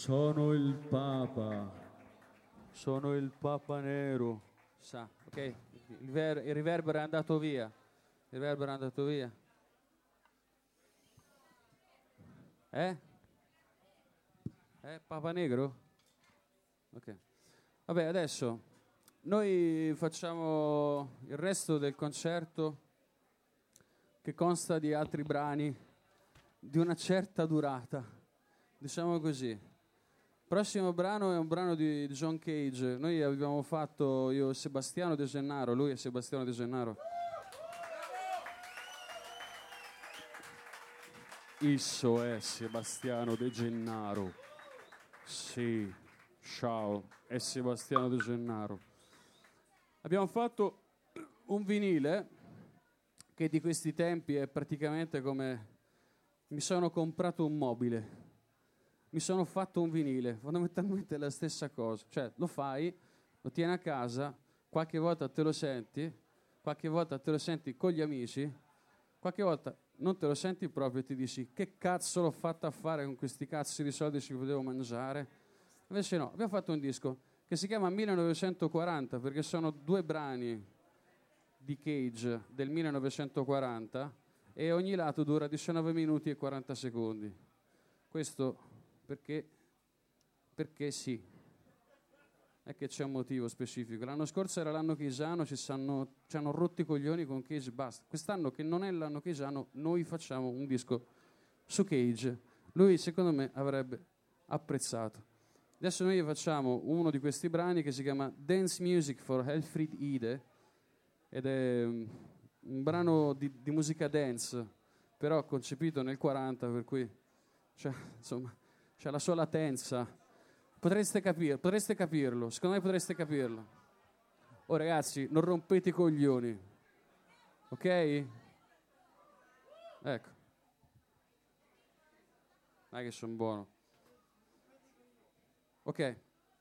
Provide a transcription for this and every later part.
Sono il Papa. Sono il Papa nero. Sa, ok? Il riverbero è andato via. Il riverbero è andato via. Papa negro? Ok. Vabbè, adesso noi facciamo il resto del concerto che consta di altri brani di una certa durata, diciamo così. Il prossimo brano è un brano di John Cage. Noi abbiamo fatto, io e Sebastiano De Gennaro, lui è Sebastiano De Gennaro. Isso è Sebastiano De Gennaro. Sì, ciao, è Sebastiano De Gennaro. Abbiamo fatto un vinile che di questi tempi è praticamente come mi sono comprato un mobile. Mi sono fatto un vinile, fondamentalmente è la stessa cosa. Cioè, lo fai, lo tieni a casa, qualche volta te lo senti, qualche volta te lo senti con gli amici, qualche volta non te lo senti proprio e ti dici che cazzo l'ho fatta a fare con questi cazzi di soldi ci potevo mangiare. Invece no, abbiamo fatto un disco che si chiama 1940 perché sono 2 brani di Cage del 1940 e ogni lato dura 19 minuti e 40 secondi. Questo perché sì, è che c'è un motivo specifico. L'anno scorso era l'anno cageano, ci hanno rotto i coglioni con Cage, basta. Quest'anno che non è l'anno cageano, noi facciamo un disco su Cage. Lui secondo me avrebbe apprezzato. Adesso noi facciamo uno di questi brani che si chiama Dance Music for Elfriede Ide ed è un brano di musica dance, però concepito nel 40, per cui insomma c'è la sua latenza. Potreste capirlo, secondo me potreste capirlo. Oh ragazzi, non rompete i coglioni, ok? Ecco, dai che sono buono. Ok.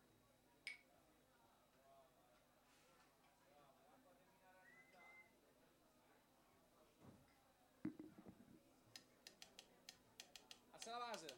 Alza la base.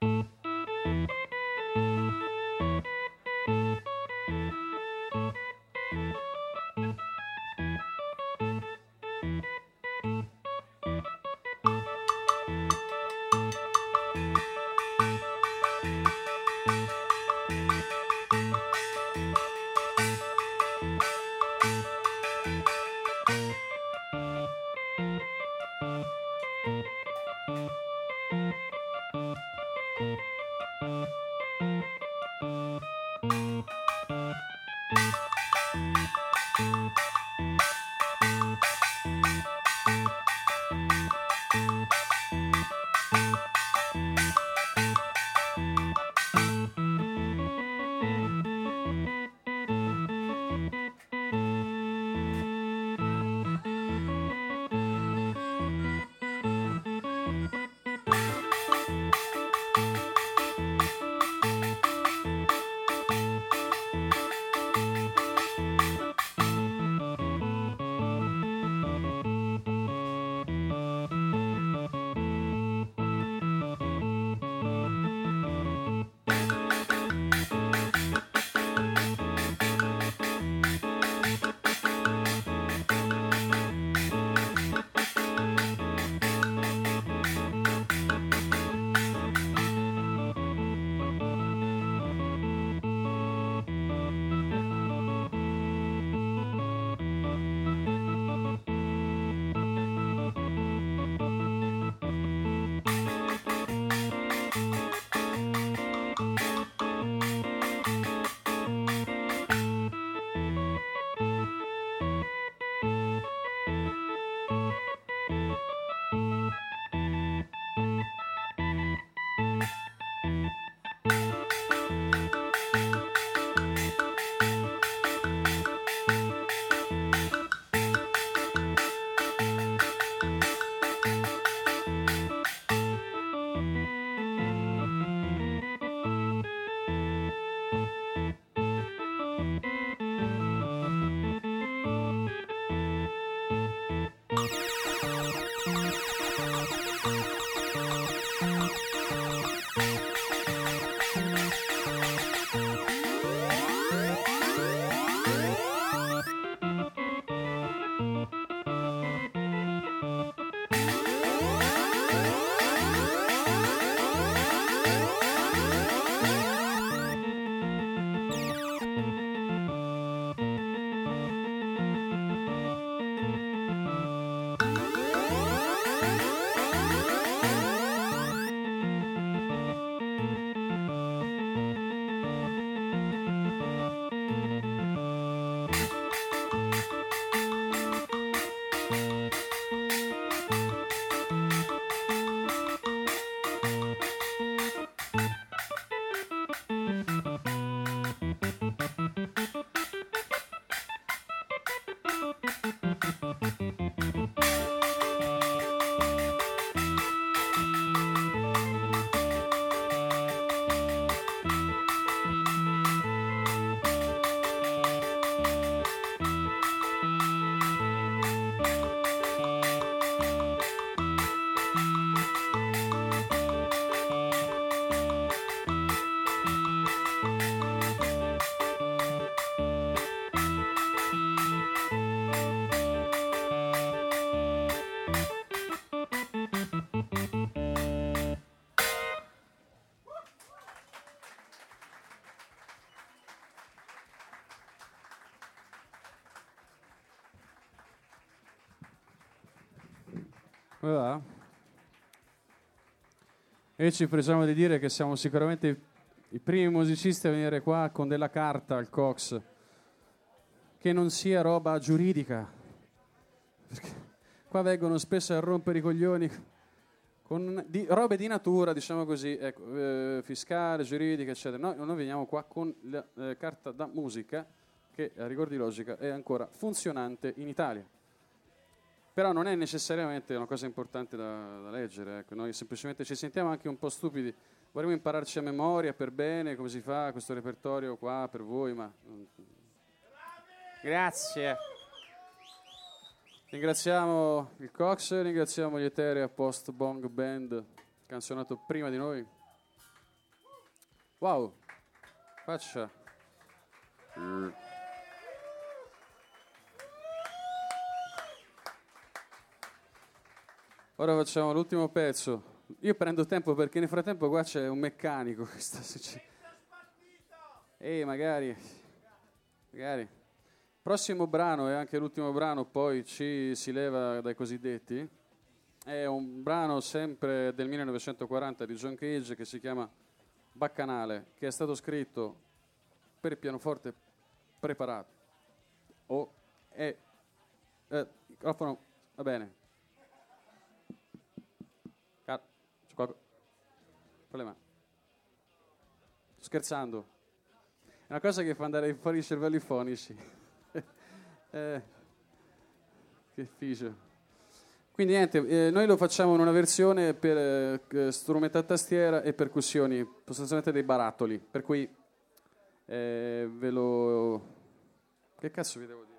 Come va? E ci pregiamo di dire che siamo sicuramente i primi musicisti a venire qua con della carta al Cox, che non sia roba giuridica, perché qua vengono spesso a rompere i coglioni con robe di natura, diciamo così, ecco, fiscale, giuridica, eccetera. Noi veniamo qua con la carta da musica, che a rigor di logica è ancora funzionante in Italia. Però non è necessariamente una cosa importante da leggere, ecco. Noi semplicemente ci sentiamo anche un po' stupidi, vorremmo impararci a memoria per bene come si fa questo repertorio qua per voi, ma... Grazie. Ringraziamo il Cox, ringraziamo gli Eterea Post Bong Band che hanno suonato prima di noi. Wow, faccia. Ora facciamo l'ultimo pezzo. Io prendo tempo perché nel frattempo qua c'è un meccanico che sta magari. Prossimo brano è anche l'ultimo brano, poi ci si leva dai cosiddetti. È un brano sempre del 1940 di John Cage che si chiama Baccanale, che è stato scritto per il pianoforte preparato. Microfono, va bene. C'è qualcosa? Problema. Sto scherzando. È una cosa che fa andare fuori i cervelli fonici. Che figo. Quindi niente, noi lo facciamo in una versione per strumento a tastiera e percussioni, sostanzialmente dei barattoli, per cui ve lo... Che cazzo vi devo dire?